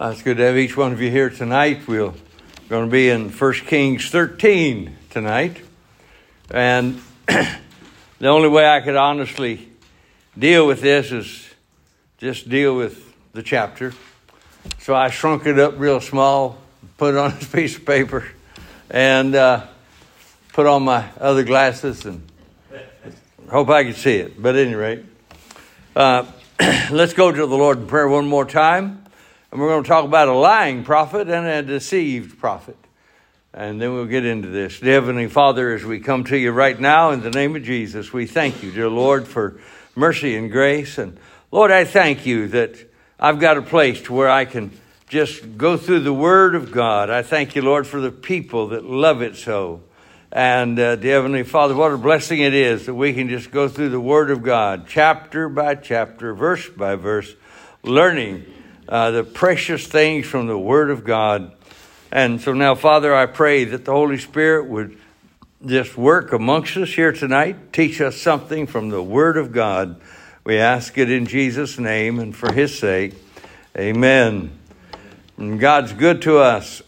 It's good to have each one of you here tonight. We're going to be in 1 Kings 13 tonight. And the only way I could honestly deal with this is just deal with the chapter. So I shrunk it up real small, put it on this piece of paper, and put on my other glasses and hope I can see it. But at any rate, let's go to the Lord in prayer one more time. And we're going to talk about a lying prophet and a deceived prophet. And then we'll get into this. Dear Heavenly Father, as we come to you right now in the name of Jesus, we thank you, dear Lord, for mercy and grace. And Lord, I thank you that I've got a place to where I can just go through the Word of God. I thank you, Lord, for the people that love it so. And dear Heavenly Father, what a blessing it is that we can just go through the Word of God, chapter by chapter, verse by verse, learning the precious things from the Word of God. And so now, Father, I pray that the Holy Spirit would just work amongst us here tonight, teach us something from the Word of God. We ask it in Jesus' name and for His sake. Amen. And God's good to us.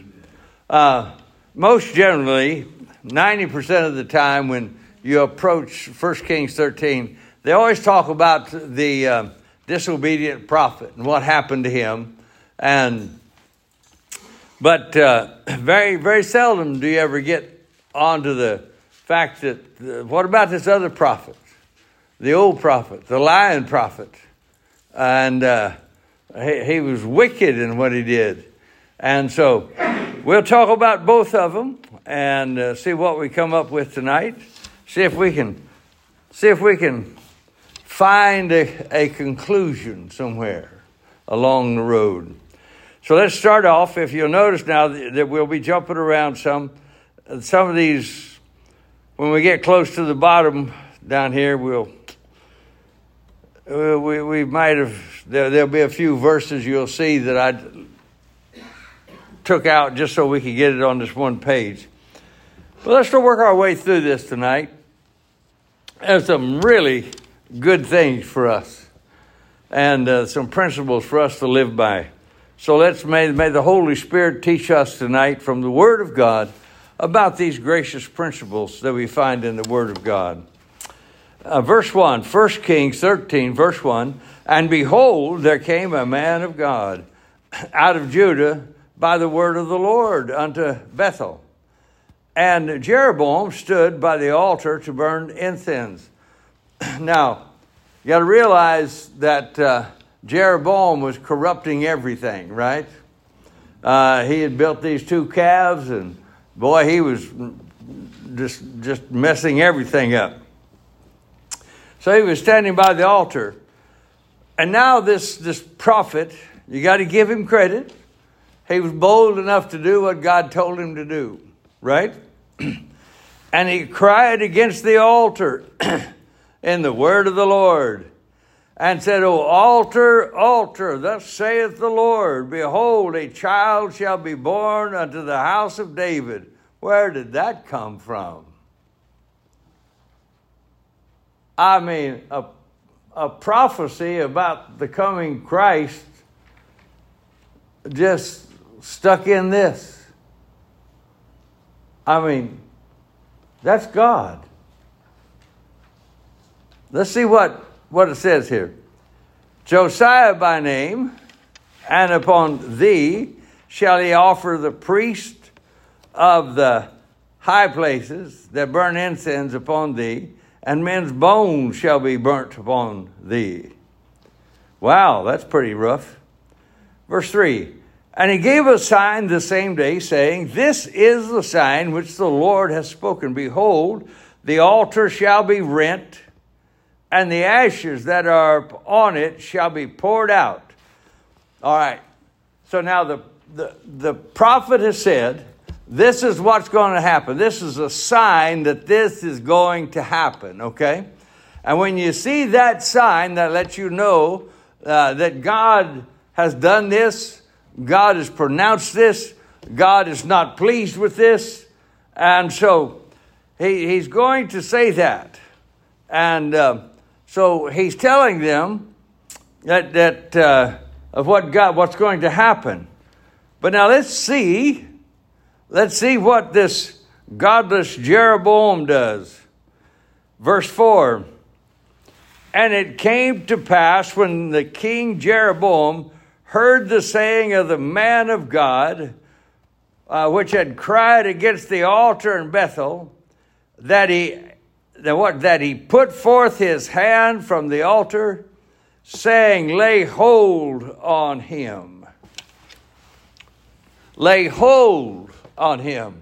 Most generally, 90% of the time when you approach 1 Kings 13, they always talk about the disobedient prophet and what happened to him. But very, very seldom do you ever get onto the fact that, what about this other prophet, the old prophet, the lying prophet? And he was wicked in what he did. And so we'll talk about both of them and see what we come up with tonight. See if we can find a conclusion somewhere along the road. So let's start off. If you'll notice now that we'll be jumping around some of these. When we get close to the bottom down here, we might have, there'll be a few verses you'll see that I took out just so we could get it on this one page. Well, let's work our way through this tonight. There's some really good things for us and some principles for us to live by. So may the Holy Spirit teach us tonight from the Word of God about these gracious principles that we find in the Word of God. Verse 1, 1 Kings 13, verse 1, and behold, there came a man of God out of Judah by the word of the Lord unto Bethel. And Jeroboam stood by the altar to burn incense. Now, you got to realize that Jeroboam was corrupting everything, right? He had built these two calves, and boy, he was just messing everything up. So he was standing by the altar. And now this prophet, you got to give him credit. He was bold enough to do what God told him to do, right? And he cried against the altar in the word of the Lord and said, O altar, altar, thus saith the Lord, behold, a child shall be born unto the house of David. Where did that come from? I mean, a prophecy about the coming Christ just stuck in this. I mean, that's God. Let's see what it says here. Josiah by name, and upon thee shall he offer the priest of the high places that burn incense upon thee, and men's bones shall be burnt upon thee. Wow, that's pretty rough. Verse 3, and he gave a sign the same day, saying, this is the sign which the Lord has spoken. Behold, the altar shall be rent, and the ashes that are on it shall be poured out. All right. So now the prophet has said, this is what's going to happen. This is a sign that this is going to happen, okay? And when you see that sign, that lets you know that God has done this, God has pronounced this, God is not pleased with this, and so he's going to say that. And so he's telling them that of what's going to happen. But now let's see what this godless Jeroboam does. Verse 4, and it came to pass when the king Jeroboam heard the saying of the man of God, which had cried against the altar in Bethel, that he put forth his hand from the altar, saying, lay hold on him. Lay hold on him.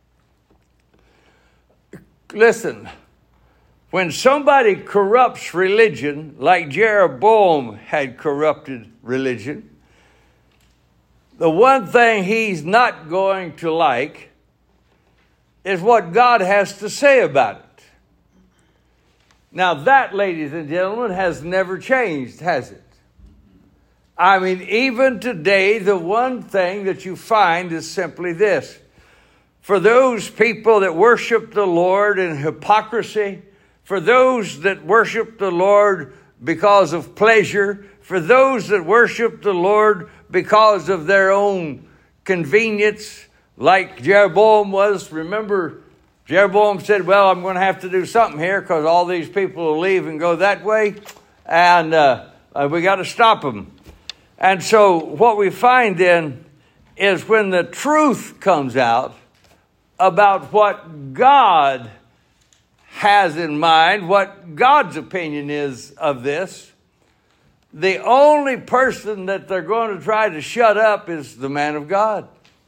Listen, when somebody corrupts religion, like Jeroboam had corrupted religion, the one thing he's not going to like is what God has to say about it. Now that, ladies and gentlemen, has never changed, has it? I mean, even today, the one thing that you find is simply this. For those people that worship the Lord in hypocrisy, for those that worship the Lord because of pleasure, for those that worship the Lord because of their own convenience, like Jeroboam was. Remember, Jeroboam said, well, I'm going to have to do something here because all these people will leave and go that way, and we got to stop them. And so what we find then is when the truth comes out about what God has in mind, what God's opinion is of this, the only person that they're going to try to shut up is the man of God.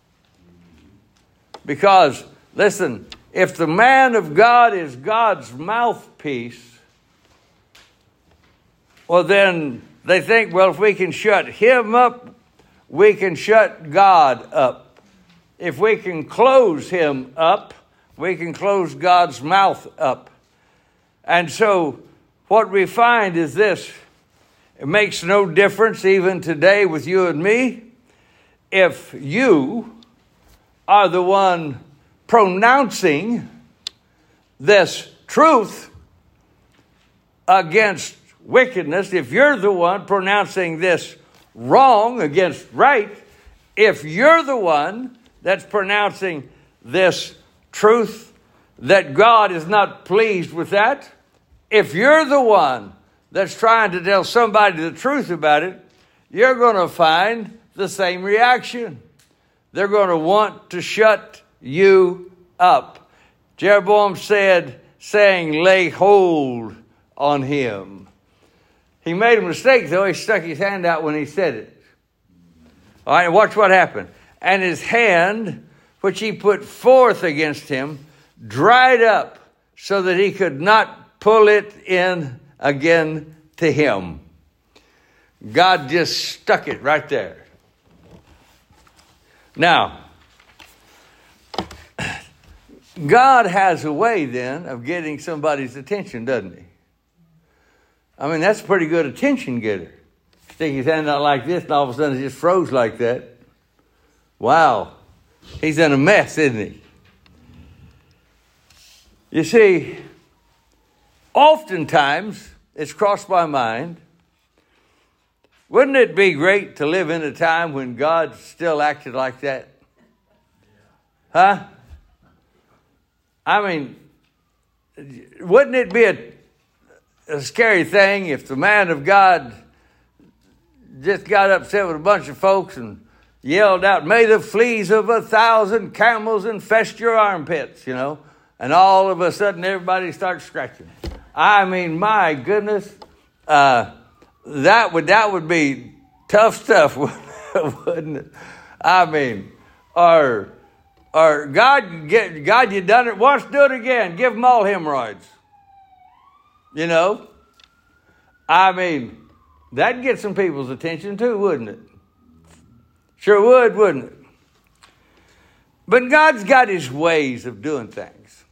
Because, listen, if the man of God is God's mouthpiece, well then they think, well, if we can shut him up, we can shut God up. If we can close him up, we can close God's mouth up. And so what we find is this. It makes no difference even today with you and me. If you are the one pronouncing this truth against wickedness, if you're the one pronouncing this wrong against right, if you're the one that's pronouncing this truth that God is not pleased with that, if you're the one that's trying to tell somebody the truth about it, you're going to find the same reaction. They're going to want to shut you up. Jeroboam saying, lay hold on him. He made a mistake, though. He stuck his hand out when he said it. All right, watch what happened. And his hand, which he put forth against him, dried up so that he could not pull it in again to him. God just stuck it right there. Now, God has a way then of getting somebody's attention, doesn't he? I mean, that's a pretty good attention getter. Stick his hand out like this and all of a sudden it just froze like that. Wow. He's in a mess, isn't he? You see, oftentimes it's crossed my mind, wouldn't it be great to live in a time when God still acted like that? Huh? I mean, wouldn't it be a scary thing if the man of God just got upset with a bunch of folks and yelled out, may the fleas of 1,000 camels infest your armpits, you know, and all of a sudden everybody starts scratching. I mean, my goodness, that would be tough stuff, wouldn't it? I mean, or God, you done it once, do it again. Give them all hemorrhoids. You know? I mean, that'd get some people's attention too, wouldn't it? Sure would, wouldn't it? But God's got his ways of doing things.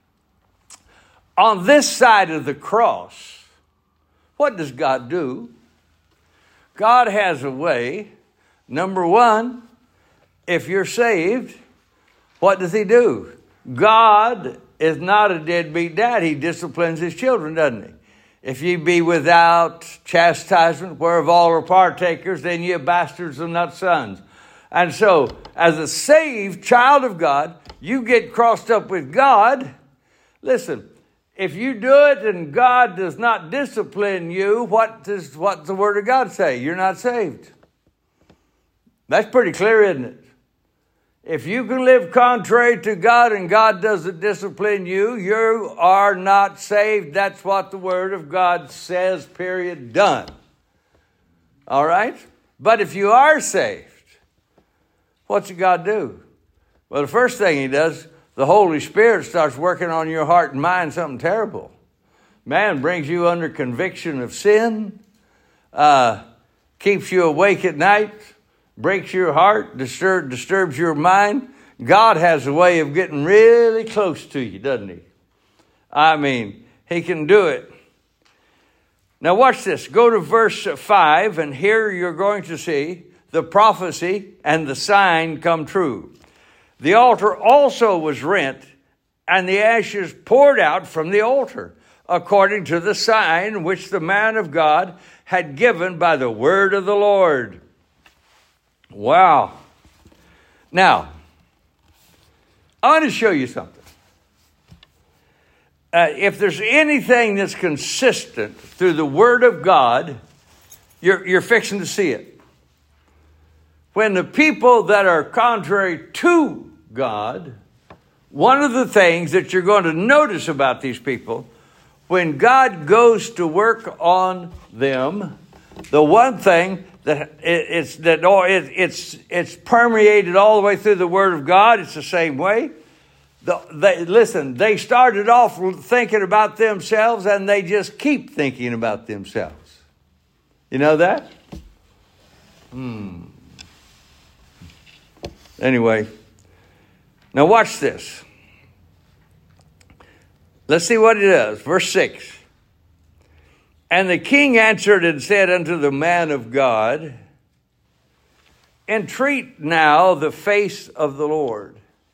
On this side of the cross, what does God do? God has a way. Number one, if you're saved, what does he do? God is not a deadbeat dad. He disciplines his children, doesn't he? If ye be without chastisement, whereof all are partakers, then ye are bastards and not sons. And so, as a saved child of God, you get crossed up with God. Listen, if you do it and God does not discipline you, what does the Word of God say? You're not saved. That's pretty clear, isn't it? If you can live contrary to God and God doesn't discipline you, you are not saved. That's what the Word of God says, period, done. All right? But if you are saved, what's God do? Well, the first thing He does, the Holy Spirit starts working on your heart and mind something terrible. Man, brings you under conviction of sin, keeps you awake at night, breaks your heart, disturbs your mind. God has a way of getting really close to you, doesn't He? I mean, He can do it. Now watch this. Go to verse 5, and here you're going to see the prophecy and the sign come true. The altar also was rent, and the ashes poured out from the altar, according to the sign which the man of God had given by the word of the Lord. Wow. Now, I want to show you something. If there's anything that's consistent through the Word of God, you're fixing to see it. When the people that are contrary to God, one of the things that you're going to notice about these people, when God goes to work on them, the one thing it's permeated all the way through the Word of God. It's the same way. They started off thinking about themselves, and they just keep thinking about themselves. You know that? Anyway, now watch this. Let's see what it does. Verse 6. And the king answered and said unto the man of God, Entreat now the face of the Lord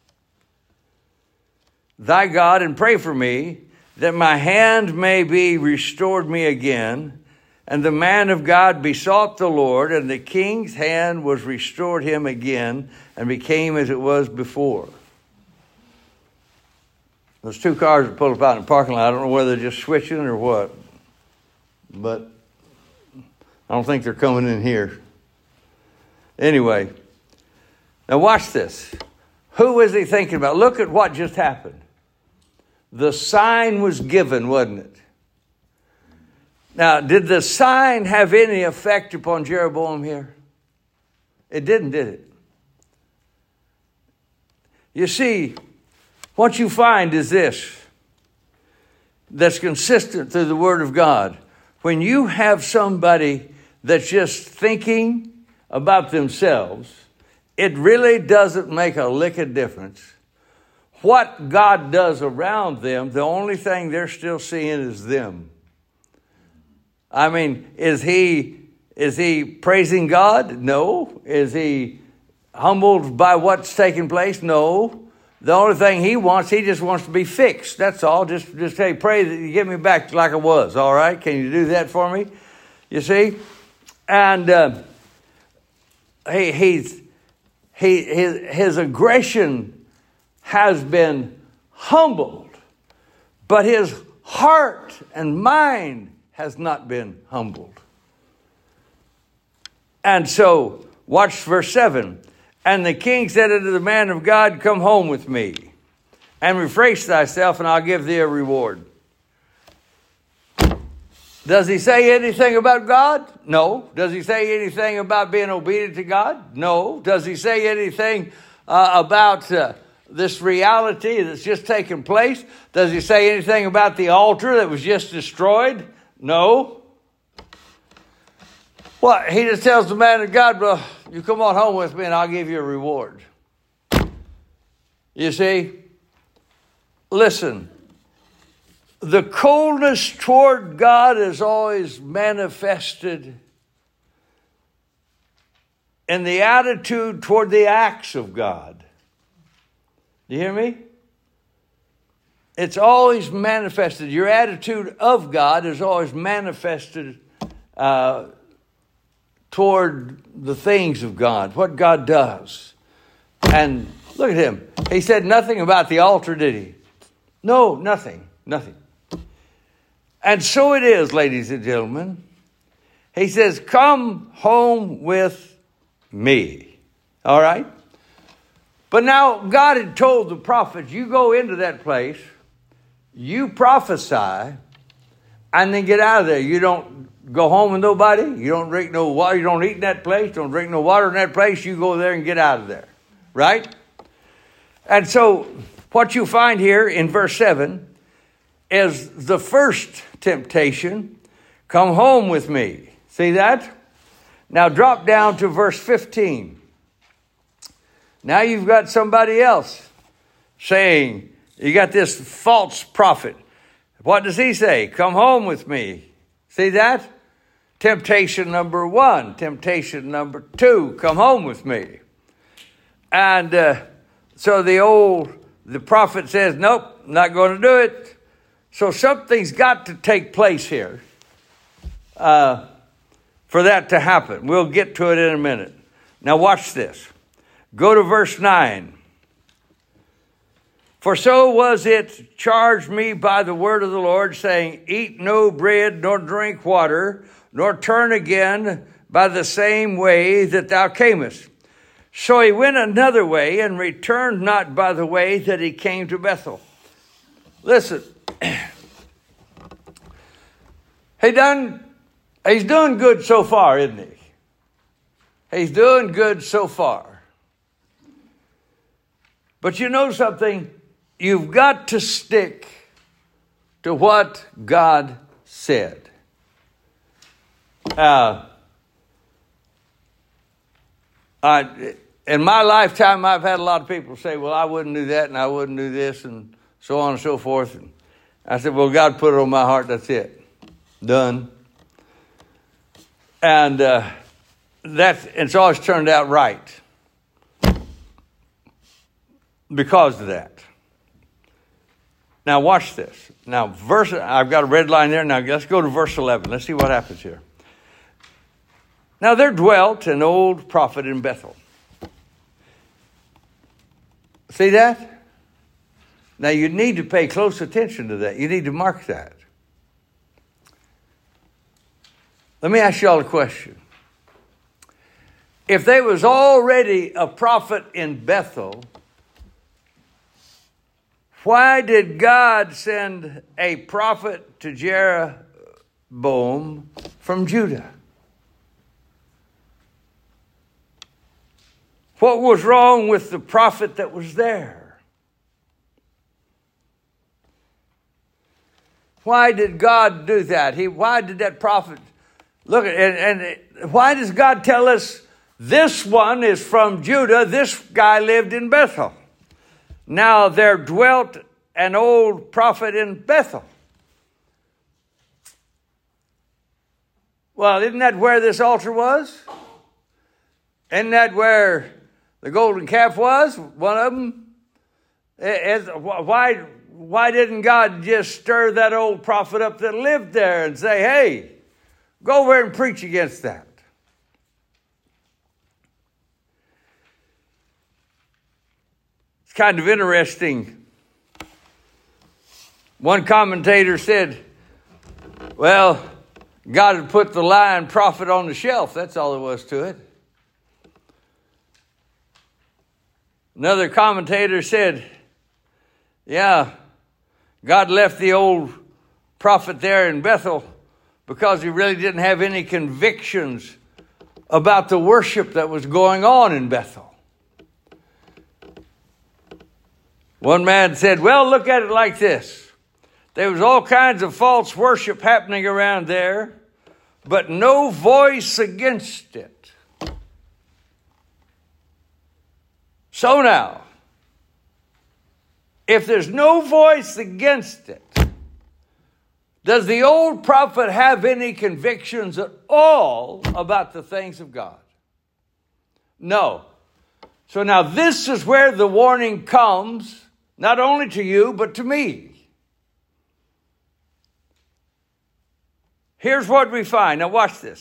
thy God, and pray for me, that my hand may be restored me again. And the man of God besought the Lord, and the king's hand was restored him again, and became as it was before. Those two cars that pulled up out in the parking lot, I don't know whether they're just switching or what. But I don't think they're coming in here. Anyway, now watch this. Who was he thinking about? Look at what just happened. The sign was given, wasn't it? Now, did the sign have any effect upon Jeroboam here? It didn't, did it? You see, what you find is this, that's consistent through the Word of God. When you have somebody that's just thinking about themselves, it really doesn't make a lick of difference. What God does around them, the only thing they're still seeing is them. I mean, is he praising God? No. Is he humbled by what's taking place? No. The only thing he just wants to be fixed. That's all. Just say, pray that you get me back like I was. All right? Can you do that for me? You see? And his aggression has been humbled, but his heart and mind has not been humbled. And so, watch verse 7. And the king said unto the man of God, Come home with me, and refresh thyself, and I'll give thee a reward. Does he say anything about God? No. Does he say anything about being obedient to God? No. Does he say anything about this reality that's just taken place? Does he say anything about the altar that was just destroyed? No. What? He just tells the man of God, well, you come on home with me and I'll give you a reward. You see? Listen. The coldness toward God is always manifested in the attitude toward the acts of God. Do you hear me? it's always manifested. Your attitude of God is always manifested toward the things of God, what God does. And look at him. He said nothing about the altar, did he? No, nothing. And so it is, ladies and gentlemen. He says, come home with me. All right? But now God had told the prophets, you go into that place, you prophesy, and then get out of there. You don't go home with nobody. You don't drink no water. You don't eat in that place. Don't drink no water in that place. You go there and get out of there. Right? And so what you find here in verse 7 is the first temptation. Come home with me. See that? Now drop down to verse 15. Now you've got somebody else saying, you got this false prophet. What does he say? Come home with me. See that? Temptation number 1. Temptation number 2. Come home with me. And so the prophet says, nope, not going to do it. So something's got to take place here for that to happen. We'll get to it in a minute. Now watch this. Go to verse 9. For so was it charged me by the word of the Lord, saying, eat no bread, nor drink water, nor turn again by the same way that thou camest. So he went another way and returned not by the way that he came to Bethel. Listen, he's doing good so far, isn't he? He's doing good so far. But you know something? You've got to stick to what God said. In my lifetime, I've had a lot of people say, well, I wouldn't do that and I wouldn't do this and so on and so forth. And I said, well, God put it on my heart. That's it. Done. And it's always turned out right because of that. Now watch this. Now I've got a red line there. Now let's go to verse 11. Let's see what happens here. Now there dwelt an old prophet in Bethel. See that? Now you need to pay close attention to that. You need to mark that. Let me ask you all a question. If there was already a prophet in Bethel, why did God send a prophet to Jeroboam from Judah? What was wrong with the prophet that was there? Why did God do that? Why did that prophet look at and why does God tell us this one is from Judah, this guy lived in Bethel? Now there dwelt an old prophet in Bethel. Well, isn't that where this altar was? Isn't that where the golden calf was? One of them? Why didn't God just stir that old prophet up that lived there and say, hey, go over and preach against that? It's kind of interesting. One commentator said, well, God had put the lying prophet on the shelf. That's all there was to it. Another commentator said, yeah, God left the old prophet there in Bethel because he really didn't have any convictions about the worship that was going on in Bethel. One man said, well, look at it like this. There was all kinds of false worship happening around there, but no voice against it. So now, if there's no voice against it, does the old prophet have any convictions at all about the things of God? No. So now this is where the warning comes, not only to you, but to me. here's what we find. Now watch this.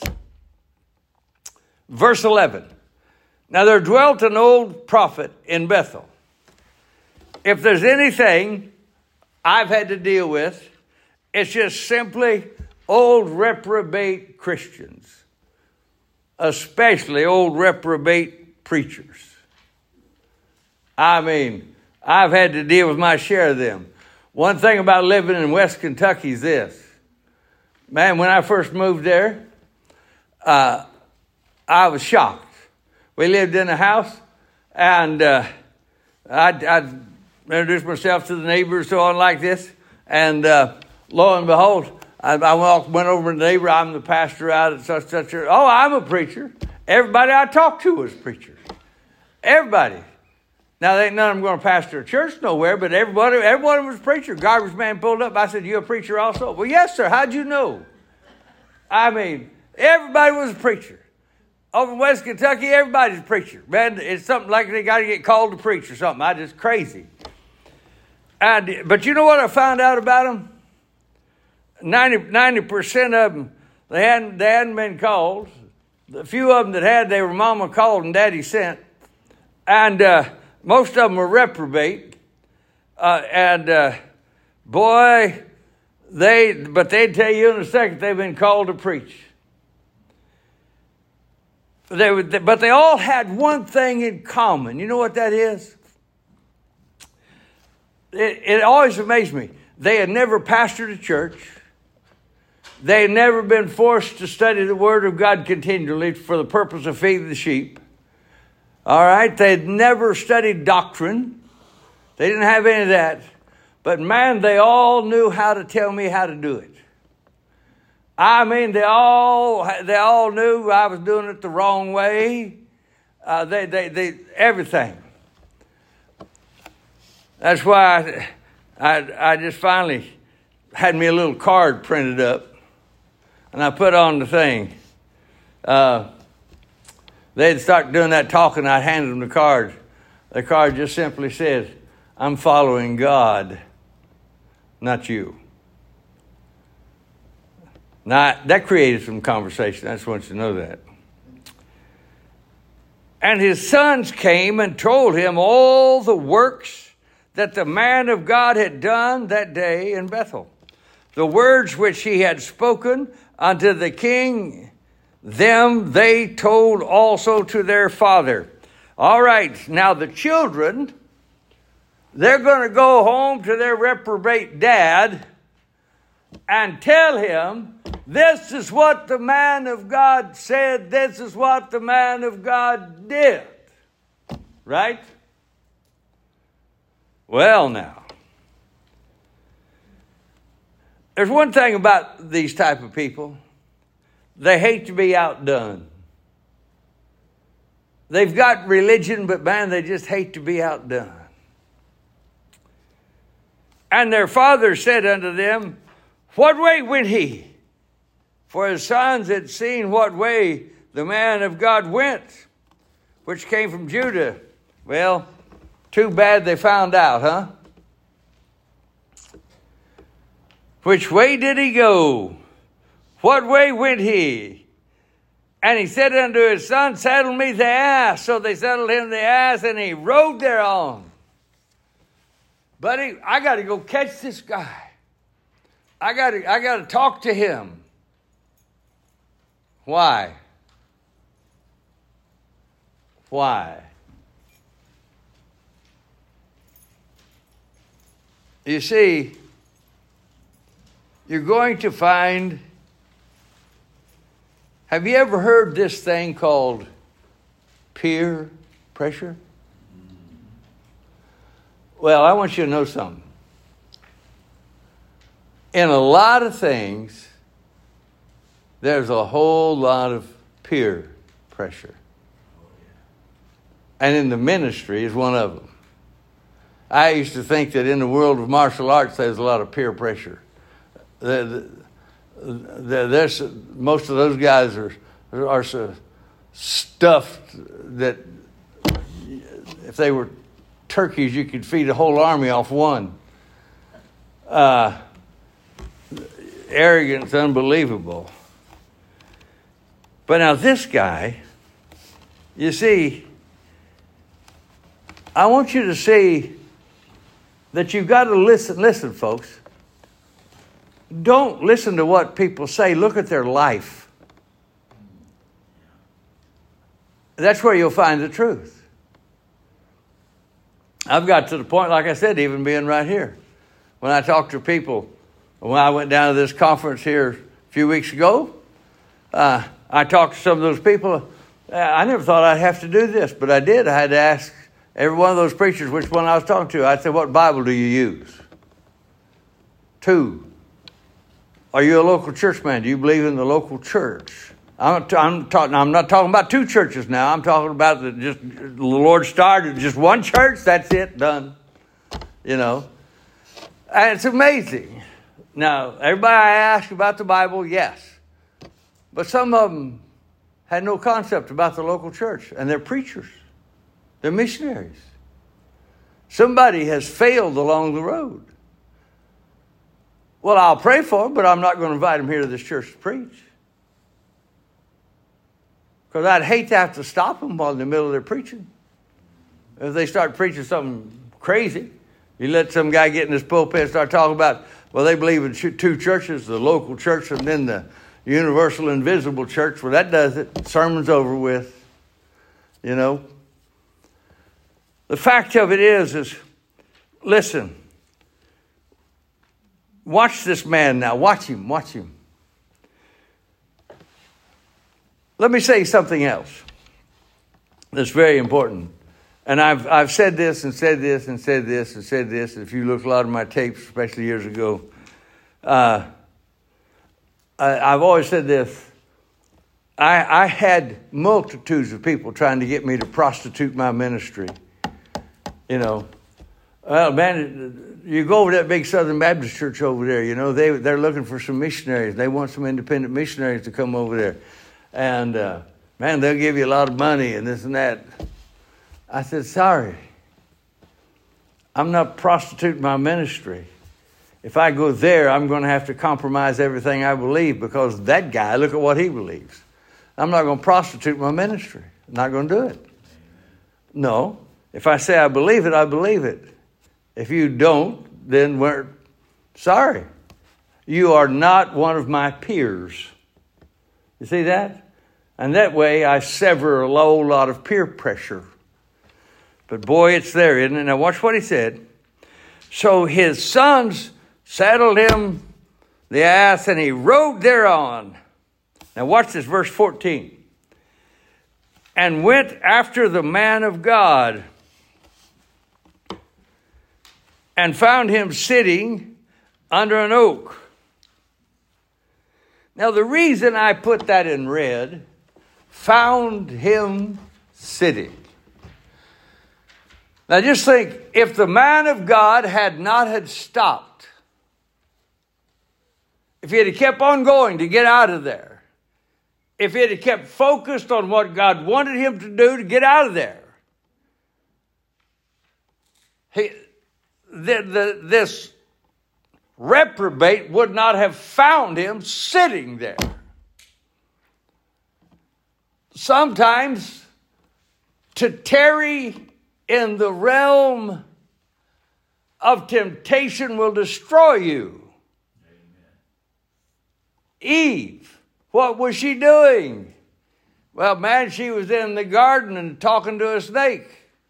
Verse 11. Now there dwelt an old prophet in Bethel. If there's anything I've had to deal with, it's just simply old reprobate Christians, especially old reprobate preachers. I mean, I've had to deal with my share of them. One thing about living in West Kentucky is this. Man, when I first moved there, I was shocked. We lived in a house, and I'd introduced myself to the neighbors, so on like this, and lo and behold, I went over to the neighbor. I'm the pastor out at such church. Oh, I'm a preacher. Everybody I talked to was preachers. Everybody. Now, there ain't none of them going to pastor a church nowhere, but everybody was a preacher. Garbage man pulled up. I said, you a preacher also? Well, yes, sir. How'd you know? I mean, everybody was a preacher. Over in West Kentucky, everybody's a preacher. Man, it's something like they got to get called to preach or something. I just crazy. But you know what I found out about them? 90% of them, they hadn't been called. The few of them that had, they were mama called and daddy sent. And most of them were reprobate. Boy, but they'd tell you in a second they've been called to preach. But they all had one thing in common. You know what that is? It always amazed me. They had never pastored a church. They had never been forced to study the Word of God continually for the purpose of feeding the sheep. All right? They had never studied doctrine. They didn't have any of that. But man, they all knew how to tell me how to do it. I mean, they all knew I was doing it the wrong way. They everything. That's why I just finally had me a little card printed up, and I put on the thing. They'd start doing that talking. I'd hand them the card. The card just simply says, "I'm following God, not you." Now, that created some conversation. I just want you to know that. And his sons came and told him all the works that the man of God had done that day in Bethel. The words which he had spoken unto the king, them they told also to their father. All right, now the children, they're going to go home to their reprobate dad and tell him, this is what the man of God said. This is what the man of God did. Right? Well, now, there's one thing about these type of people. They hate to be outdone. They've got religion, but man, they just hate to be outdone. And their father said unto them, what way went he? For his sons had seen what way the man of God went, which came from Judah. Well, too bad they found out, huh? Which way did he go? What way went he? And he said unto his son, saddle me the ass. So they saddled him the ass, and he rode thereon. Buddy, I got to go catch this guy. I got to talk to him. Why? Why? You see, you're going to find, have you ever heard this thing called peer pressure? Well, I want you to know something. In a lot of things, there's a whole lot of peer pressure. And in the ministry is one of them. I used to think that in the world of martial arts, there's a lot of peer pressure. There's, most of those guys are so stuffed that if they were turkeys, you could feed a whole army off one. arrogance unbelievable. But now this guy, you see, I want you to see that you've got to listen. Listen, folks. Don't listen to what people say. Look at their life. That's where you'll find the truth. I've got to the point, like I said, even being right here. When I talk to people, when I went down to this conference here a few weeks ago, I talked to some of those people. I never thought I'd have to do this, but I did. I had to ask every one of those preachers which one I was talking to. I said, what Bible do you use? 2. Are you a local church man? Do you believe in the local church? I'm not talking about 2 churches now. I'm talking about the Lord started just one church. That's it, done. You know, and it's amazing. Now, everybody I ask about the Bible, yes, but some of them had no concept about the local church, and they're preachers, they're missionaries. Somebody has failed along the road. Well, I'll pray for them, but I'm not going to invite them here to this church to preach. Because I'd hate to have to stop them while in the middle of their preaching. If they start preaching something crazy, you let some guy get in this pulpit and start talking about, well, they believe in 2 churches, the local church and then the universal invisible church. Well, that does it. Sermon's over with. You know. The fact of it is, listen, watch this man now. Watch him. Let me say something else that's very important. And I've said this and said this and said this and said this. If you look at a lot of my tapes, especially years ago, I've always said this. I had multitudes of people trying to get me to prostitute my ministry. You know, well, man, you go over to that big Southern Baptist church over there, you know, they're looking for some missionaries. They want some independent missionaries to come over there. And, man, they'll give you a lot of money and this and that. I said, sorry, I'm not prostituting my ministry. If I go there, I'm going to have to compromise everything I believe because that guy, look at what he believes. I'm not going to prostitute my ministry. I'm not going to do it. No. If I say I believe it, I believe it. If you don't, then we're sorry. You are not one of my peers. You see that? And that way I sever a whole lot of peer pressure. But boy, it's there, isn't it? Now watch what he said. So his sons saddled him the ass and he rode thereon. Now watch this, verse 14. And went after the man of God and found him sitting under an oak. Now the reason I put that in red, found him sitting. Now just think, if the man of God had not had stopped, if he had kept on going to get out of there, if he had kept focused on what God wanted him to do to get out of there, this reprobate would not have found him sitting there. Sometimes to tarry in the realm of temptation will destroy you. Amen. Eve, what was she doing? Well, man, she was in the garden and talking to a snake.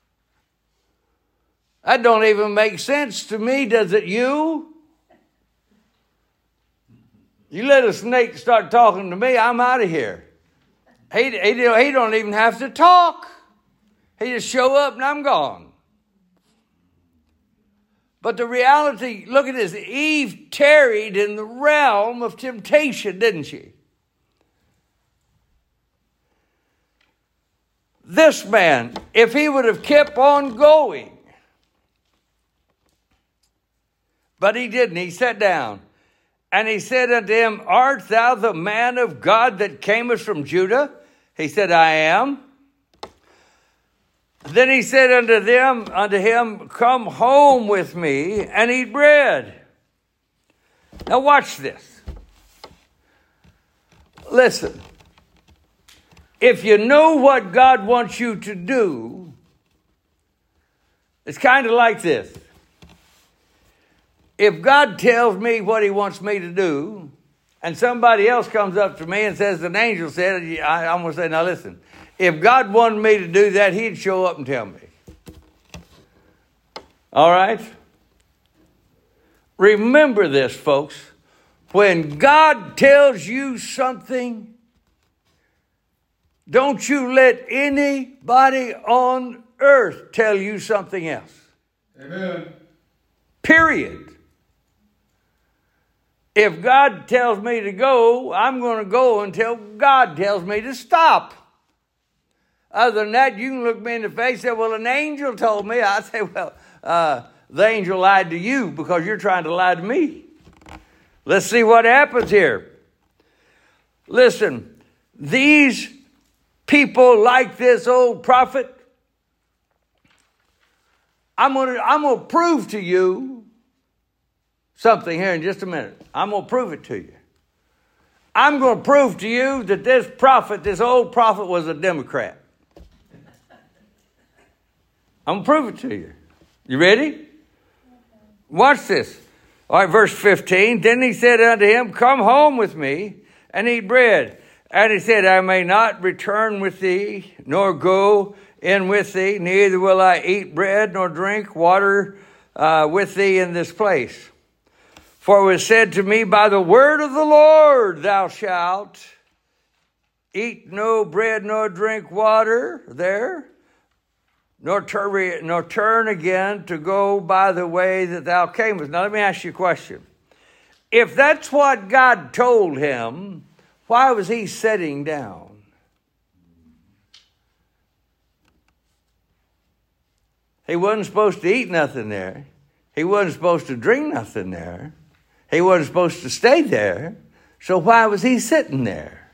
That don't even make sense to me, does it you? You let a snake start talking to me, I'm out of here. He don't even have to talk. He just show up and I'm gone. But the reality, look at this. Eve tarried in the realm of temptation, didn't she? This man, if he would have kept on going, but he didn't. He sat down. And he said unto him, art thou the man of God that camest from Judah? He said, I am. Then he said unto him, come home with me and eat bread. Now watch this. listen, if you know what God wants you to do, it's kind of like this. If God tells me what he wants me to do, and somebody else comes up to me and says, an angel said, I'm going to say, now listen, if God wanted me to do that, he'd show up and tell me. All right? Remember this, folks. When God tells you something, don't you let anybody on earth tell you something else. Amen. Period. If God tells me to go, I'm going to go until God tells me to stop. Other than that, you can look me in the face and say, well, an angel told me. I say, well, the angel lied to you because you're trying to lie to me. Let's see what happens here. Listen, these people like this old prophet, I'm going to prove to you something here in just a minute. I'm going to prove it to you. I'm going to prove to you that this prophet, this old prophet, was a Democrat. I'm going to prove it to you. You ready? Watch this. All right, verse 15. Then he said unto him, come home with me and eat bread. And he said, I may not return with thee, nor go in with thee, neither will I eat bread nor drink water with thee in this place. For it was said to me, by the word of the Lord thou shalt eat no bread nor drink water there, nor turn again to go by the way that thou camest. Now let me ask you a question. If that's what God told him, why was he sitting down? He wasn't supposed to eat nothing there. He wasn't supposed to drink nothing there. He wasn't supposed to stay there. So why was he sitting there?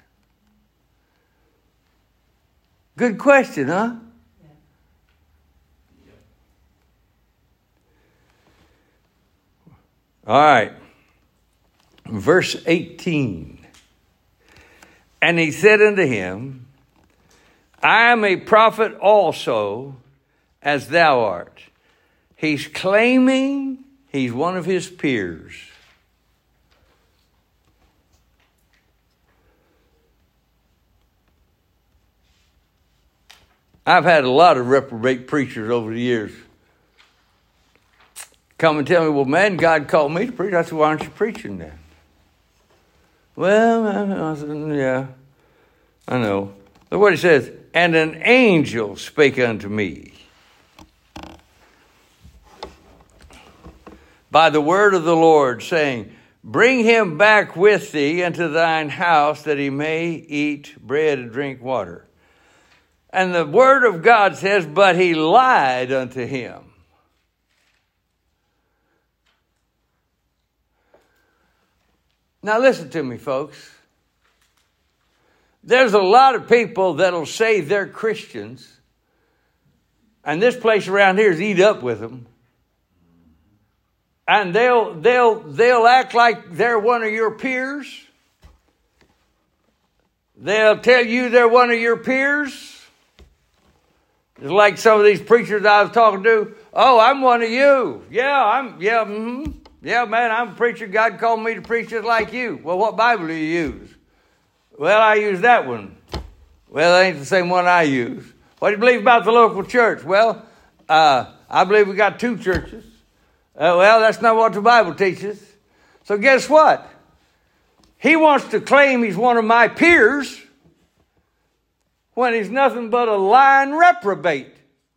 Good question, huh? All right. Verse 18. And he said unto him, I am a prophet also, as thou art. He's claiming he's one of his peers. I've had a lot of reprobate preachers over the years come and tell me, well, man, God called me to preach. I said, why aren't you preaching then? Well, I said, yeah, I know. Look what he says. And an angel spake unto me by the word of the Lord, saying, bring him back with thee into thine house, that he may eat bread and drink water. And the word of God says, but he lied unto him. Now listen to me, folks. There's a lot of people that'll say they're Christians, and this place around here is eat up with them. And they'll act like they're one of your peers. They'll tell you they're one of your peers. It's like some of these preachers I was talking to. Oh, I'm one of you. Yeah, man, I'm a preacher. God called me to preach just like you. Well, what Bible do you use? Well, I use that one. Well, that ain't the same one I use. What do you believe about the local church? Well, I believe we got two churches. Well, that's not what the Bible teaches. So guess what? He wants to claim he's one of my peers when he's nothing but a lying reprobate.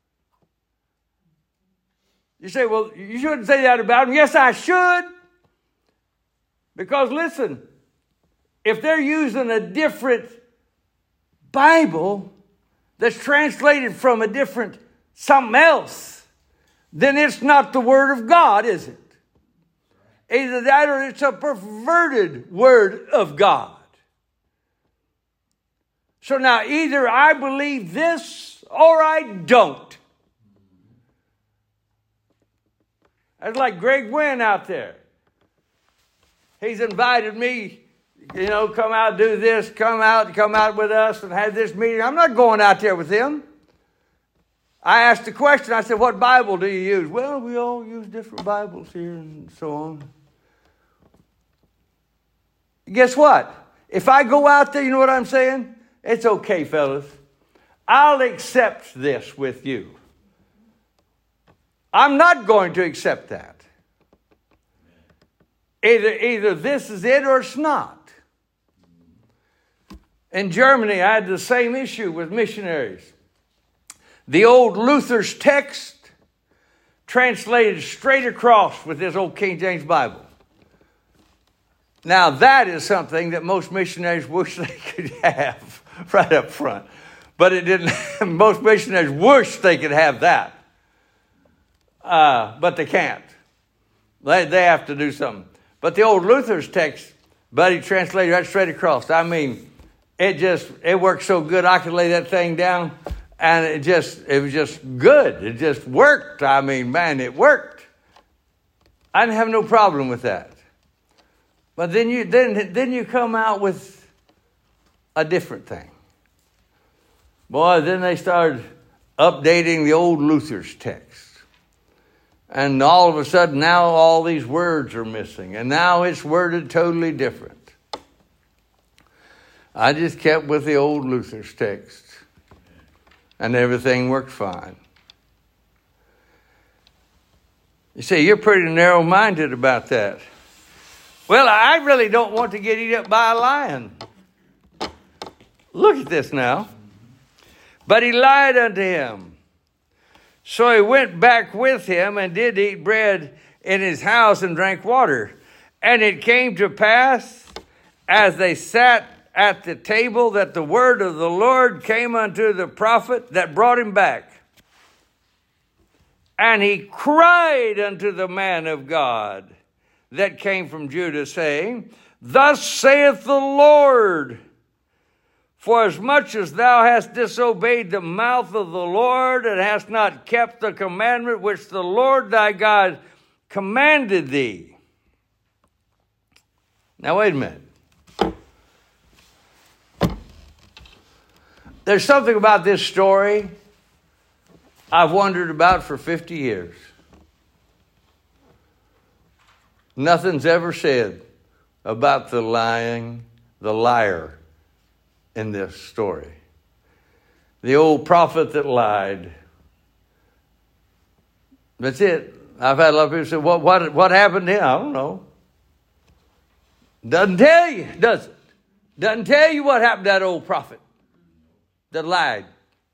You say, well, you shouldn't say that about him. Yes, I should. Because listen, if they're using a different Bible that's translated from a different something else, then it's not the Word of God, is it? Either that or it's a perverted Word of God. So now either I believe this or I don't. That's like Greg Wynn out there. He's invited me, come out, do this, come out with us and have this meeting. I'm not going out there with them. I asked the question, I said, what Bible do you use? Well, we all use different Bibles here and so on. Guess what? If I go out there, you know what I'm saying? It's okay, fellas. I'll accept this with you. I'm not going to accept that. Either this is it or it's not. In Germany, I had the same issue with missionaries. The old Luther's text translated straight across with this old King James Bible. Now, that is something that most missionaries wish they could have right up front. But it didn't. Most missionaries wish they could have that. But they can't. They have to do something. But the old Luther's text, buddy, translated right straight across. I mean, it worked so good I could lay that thing down and it was just good. It just worked. I mean, man, it worked. I didn't have no problem with that. But then you come out with a different thing. Boy, then they started updating the old Luther's text. And all of a sudden, now all these words are missing. And now it's worded totally different. I just kept with the old Luther's text. And everything worked fine. You say, you're pretty narrow-minded about that. Well, I really don't want to get eaten up by a lion. Look at this now. But he lied unto him. So he went back with him and did eat bread in his house and drank water. And it came to pass, as they sat at the table, that the word of the Lord came unto the prophet that brought him back. And he cried unto the man of God that came from Judah, saying, Thus saith the Lord, for as much as thou hast disobeyed the mouth of the Lord, and hast not kept the commandment which the Lord thy God commanded thee. Now wait a minute. There's something about this story I've wondered about for 50 years. Nothing's ever said about the liar in this story. The old prophet that lied. That's it. I've had a lot of people say, what happened to him? I don't know. Doesn't tell you, does it? Doesn't tell you what happened to that old prophet that lied.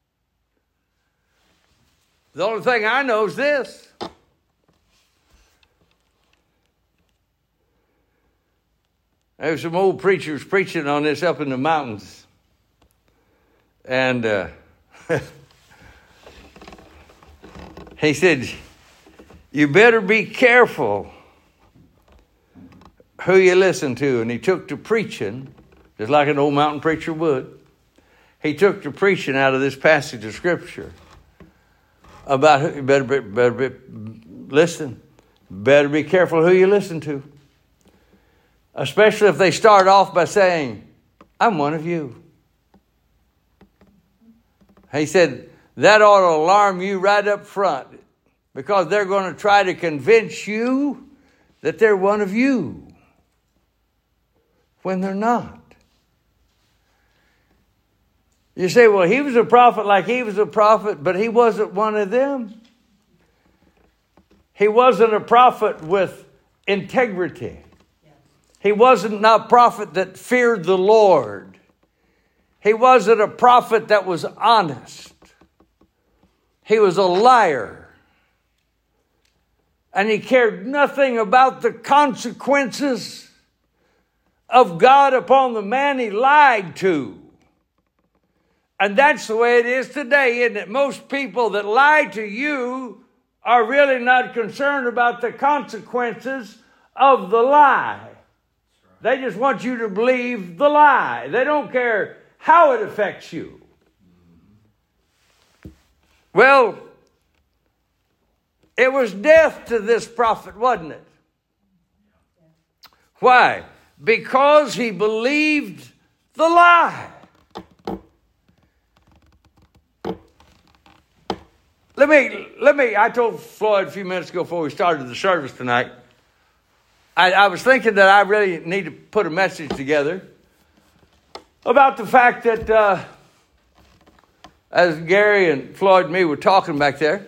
The only thing I know is this. There's some old preachers preaching on this up in the mountains. And he said, you better be careful who you listen to. And he took to preaching, just like an old mountain preacher would. He took to preaching out of this passage of Scripture about who you better listen. Better be careful who you listen to. Especially if they start off by saying, I'm one of you. He said, that ought to alarm you right up front, because they're going to try to convince you that they're one of you when they're not. You say, well, he was a prophet like he was a prophet, but he wasn't one of them. He wasn't a prophet with integrity. He wasn't a prophet that feared the Lord. He wasn't a prophet that was honest. He was a liar. And he cared nothing about the consequences of God upon the man he lied to. And that's the way it is today, isn't it? Most people that lie to you are really not concerned about the consequences of the lie. They just want you to believe the lie. They don't care how it affects you. Well, it was death to this prophet, wasn't it? Why? because he believed the lie. Let me, I told Floyd a few minutes ago before we started the service tonight, I was thinking that I really need to put a message together about the fact that, as Gary and Floyd and me were talking back there,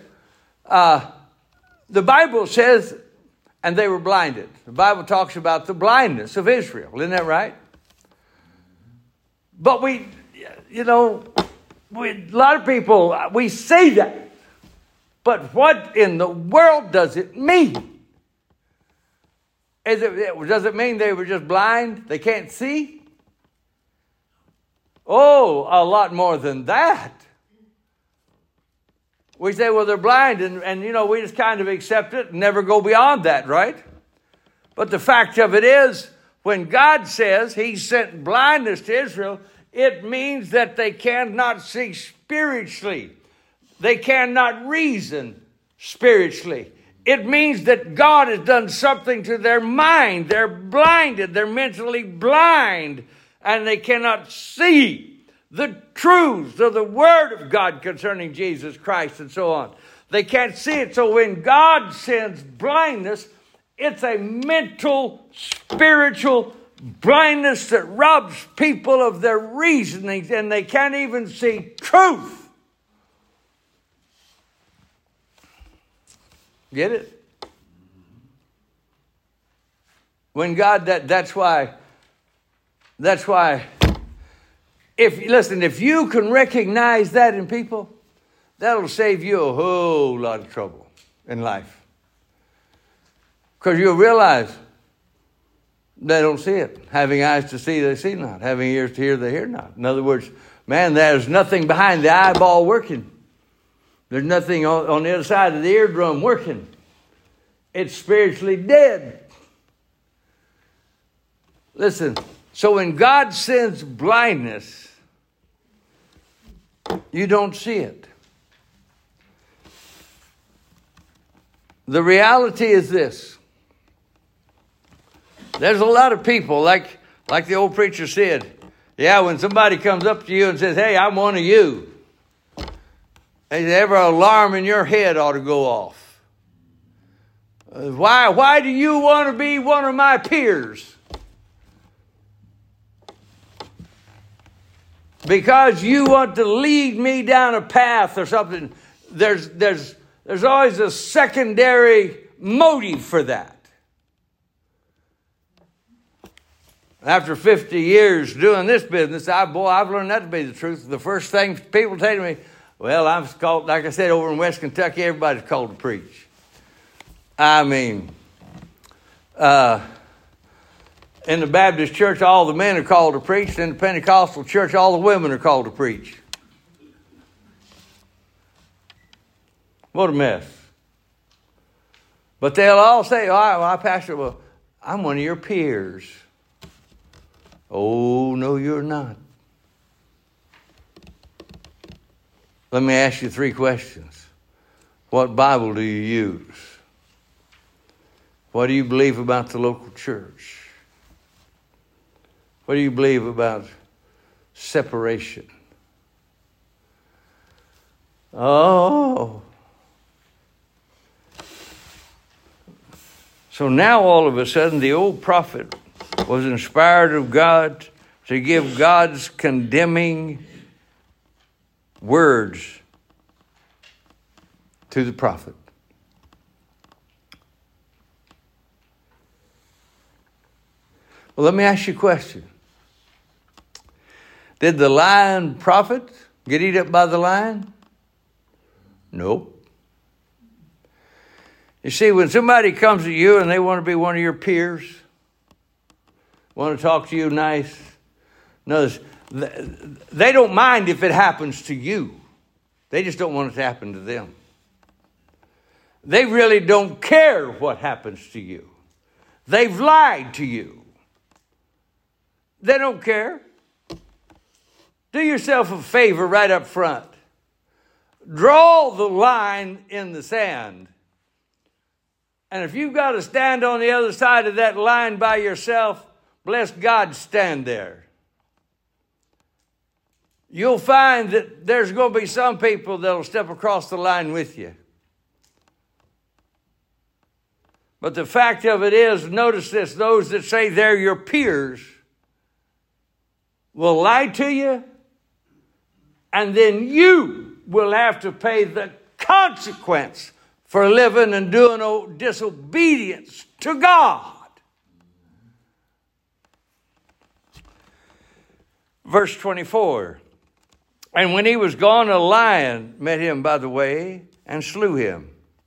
the Bible says, and they were blinded. The Bible talks about the blindness of Israel. Isn't that right? But a lot of people, we say that. But what in the world does it mean? Does it mean they were just blind? They can't see? Oh, a lot more than that. We say, well, they're blind, and we just kind of accept it and never go beyond that, right? But the fact of it is, when God says he sent blindness to Israel, it means that they cannot see spiritually. They cannot reason spiritually. It means that God has done something to their mind. They're blinded. They're mentally blind, and they cannot see the truths of the Word of God concerning Jesus Christ and so on. They can't see it. So when God sends blindness, it's a mental, spiritual blindness that robs people of their reasonings, and they can't even see truth. Get it? When God, that's why, if you can recognize that in people, that'll save you a whole lot of trouble in life. Because you'll realize they don't see it. Having eyes to see, they see not. Having ears to hear, they hear not. In other words, man, there's nothing behind the eyeball working. There's nothing on the other side of the eardrum working. It's spiritually dead. Listen, so when God sends blindness, you don't see it. The reality is this. There's a lot of people, like the old preacher said, when somebody comes up to you and says, hey, I'm one of you, every alarm in your head ought to go off. Why do you want to be one of my peers? Because you want to lead me down a path or something. There's always a secondary motive for that. After 50 years doing this business, I've learned that to be the truth. The first thing people say to me, well, I'm called, like I said, over in West Kentucky, everybody's called to preach. I mean, in the Baptist church, all the men are called to preach. In the Pentecostal church, all the women are called to preach. What a mess. But they'll all say, Pastor, well, I'm one of your peers. Oh, no, you're not. Let me ask you 3 questions. What Bible do you use? What do you believe about the local church? What do you believe about separation? Oh. So now all of a sudden the old prophet was inspired of God to give God's condemning words to the prophet. Well, let me ask you a question. Did the lion prophet get eaten up by the lion? Nope. You see, when somebody comes to you and they want to be one of your peers, want to talk to you nice, notice, they don't mind if it happens to you. They just don't want it to happen to them. They really don't care what happens to you. They've lied to you. They don't care. Do yourself a favor right up front. Draw the line in the sand. And if you've got to stand on the other side of that line by yourself, bless God, stand there. You'll find that there's going to be some people that'll step across the line with you. But the fact of it is, notice this, those that say they're your peers will lie to you, and then you will have to pay the consequence for living and doing disobedience to God. Verse 24. And when he was gone, a lion met him by the way and slew him.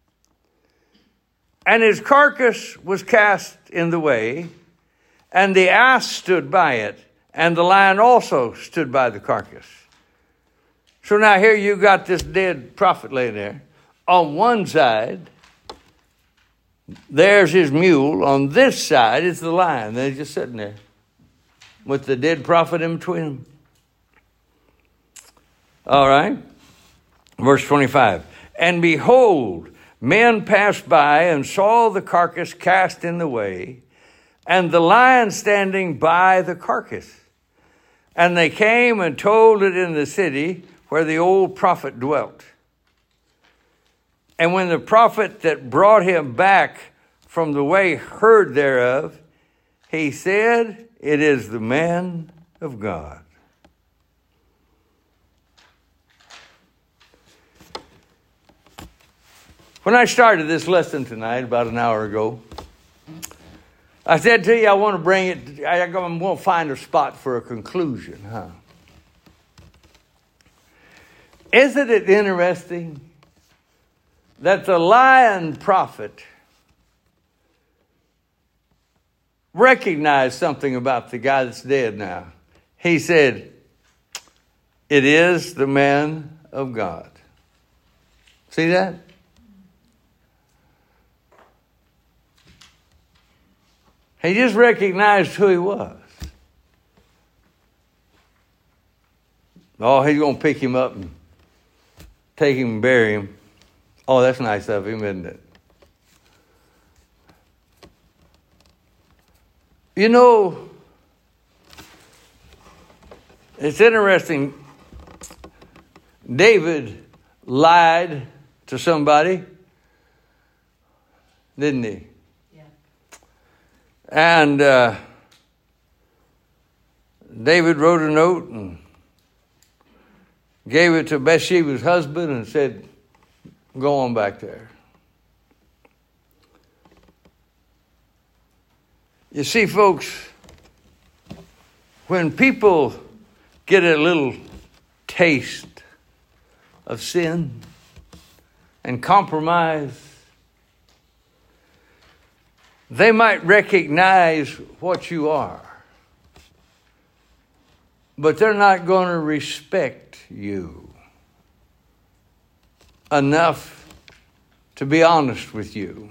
And his carcass was cast in the way, and the ass stood by it, and the lion also stood by the carcass. So now here you got this dead prophet laying there. On one side, there's his mule. On this side is the lion. They're just sitting there with the dead prophet in between them. All right. Verse 25. And behold, men passed by and saw the carcass cast in the way, and the lion standing by the carcass. And they came and told it in the city where the old prophet dwelt. And when the prophet that brought him back from the way heard thereof, he said, it is the man of God. When I started this lesson tonight, about an hour ago, I said to you, I want to bring it, I'm going to find a spot for a conclusion, huh? Isn't it interesting that the lion prophet recognized something about the guy that's dead now? He said, it is the man of God. See that? He just recognized who he was. Oh, he's going to pick him up and take him and bury him. Oh, that's nice of him, isn't it? You know, it's interesting. David lied to somebody, didn't he? And David wrote a note and gave it to Bathsheba's husband and said, go on back there. You see, folks, when people get a little taste of sin and compromise, they might recognize what you are, but they're not going to respect you enough to be honest with you.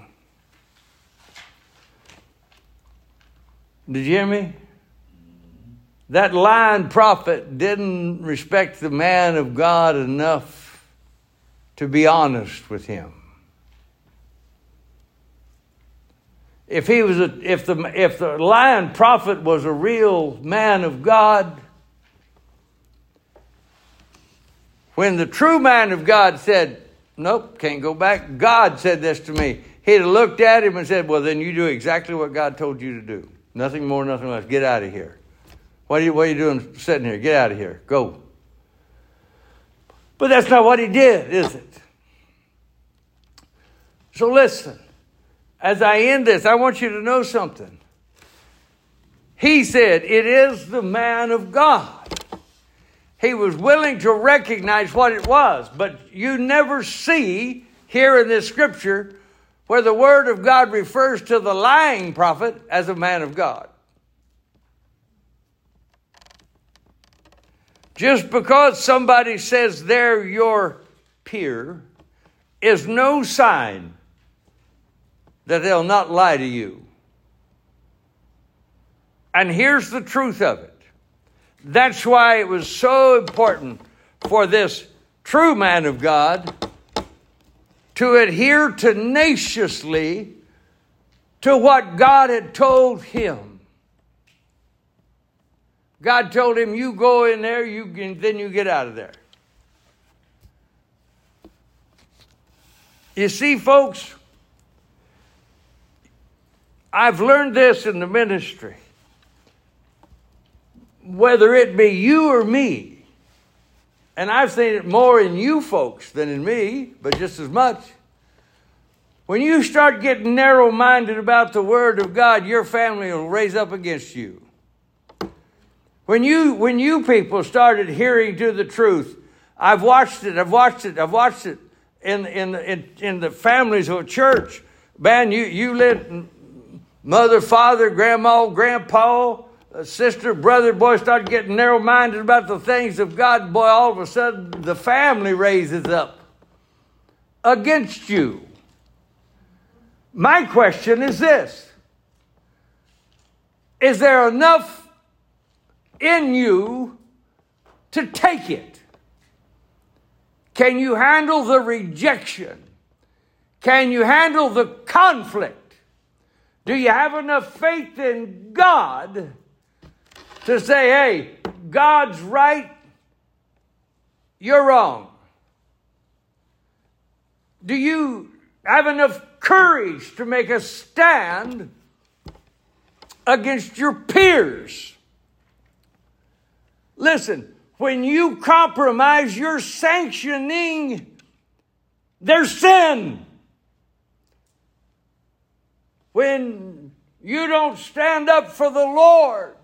Did you hear me? That lying prophet didn't respect the man of God enough to be honest with him. If the lying prophet was a real man of God, when the true man of God said, nope, can't go back, God said this to me, he'd have looked at him and said, well, then you do exactly what God told you to do. Nothing more, nothing less. Get out of here. What are you doing sitting here? Get out of here. Go. But that's not what he did, is it? So listen. As I end this, I want you to know something. He said, it is the man of God. He was willing to recognize what it was. But you never see here in this scripture where the word of God refers to the lying prophet as a man of God. Just because somebody says they're your peer is no sign that they'll not lie to you. And here's the truth of it. That's why it was so important for this true man of God to adhere tenaciously to what God had told him. God told him, you go in there, then you get out of there. You see, folks, I've learned this in the ministry. Whether it be you or me, and I've seen it more in you folks than in me, but just as much. When you start getting narrow-minded about the Word of God, your family will raise up against you. When you people started hearing to the truth, I've watched it in the families of church. Man, you let mother, father, grandma, grandpa, sister, brother, boy start getting narrow-minded about the things of God. Boy, all of a sudden the family raises up against you. My question is this: is there enough in you to take it? Can you handle the rejection? Can you handle the conflict? Do you have enough faith in God to say, hey, God's right, you're wrong? Do you have enough courage to make a stand against your peers? Listen, when you compromise, you're sanctioning their sin. When you don't stand up for the Lord,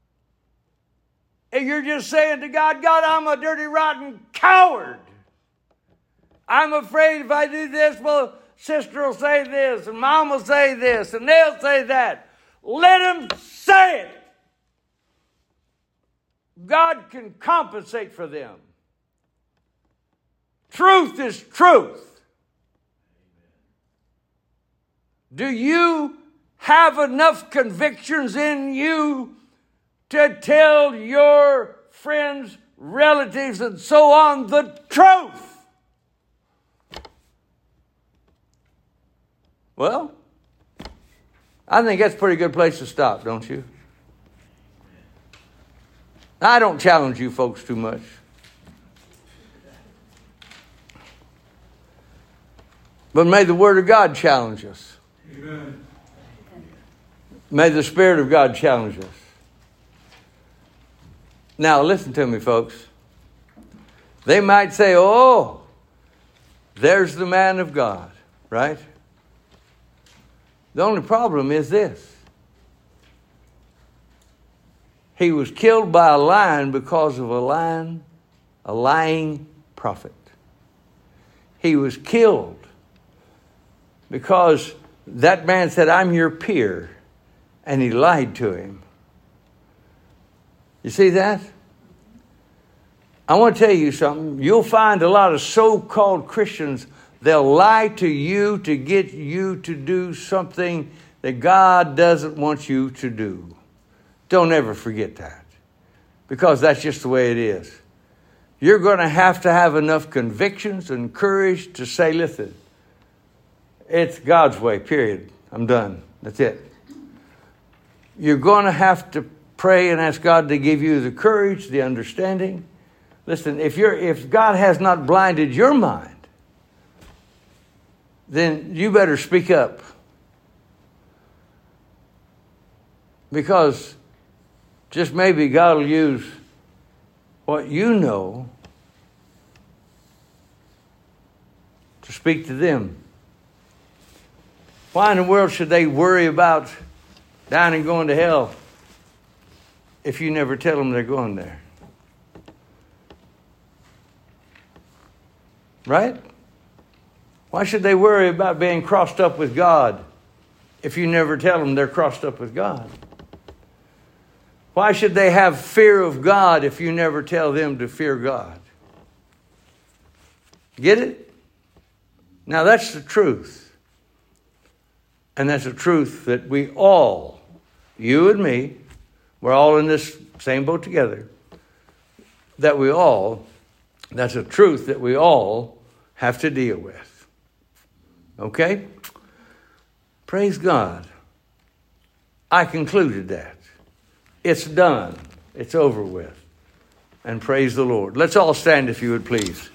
and you're just saying to God, God, I'm a dirty, rotten coward. I'm afraid if I do this, well, sister will say this, and mom will say this, and they'll say that. Let them say it. God can compensate for them. Truth is truth. Do you have enough convictions in you to tell your friends, relatives, and so on the truth? Well, I think that's a pretty good place to stop, don't you? I don't challenge you folks too much. But may the Word of God challenge us. Amen. May the Spirit of God challenge us. Now, listen to me, folks. They might say, oh, there's the man of God, right? The only problem is this. He was killed by a lion because of a lying prophet. He was killed because that man said, I'm your peer, and he lied to him. You see that? I want to tell you something. You'll find a lot of so-called Christians, they'll lie to you to get you to do something that God doesn't want you to do. Don't ever forget that, because that's just the way it is. You're going to have enough convictions and courage to say, listen, it's God's way, period. I'm done. That's it. You're going to have to pray and ask God to give you the courage, the understanding. Listen, if God has not blinded your mind, then you better speak up. Because just maybe God will use what you know to speak to them. Why in the world should they worry about dying and going to hell if you never tell them they're going there? Right? Why should they worry about being crossed up with God if you never tell them they're crossed up with God? Why should they have fear of God if you never tell them to fear God? Get it? Now that's the truth. And that's a truth that we all, you and me, we're all in this same boat together. That's a truth that we all have to deal with. Okay? Praise God. I concluded that. It's done. It's over with. And praise the Lord. Let's all stand if you would please.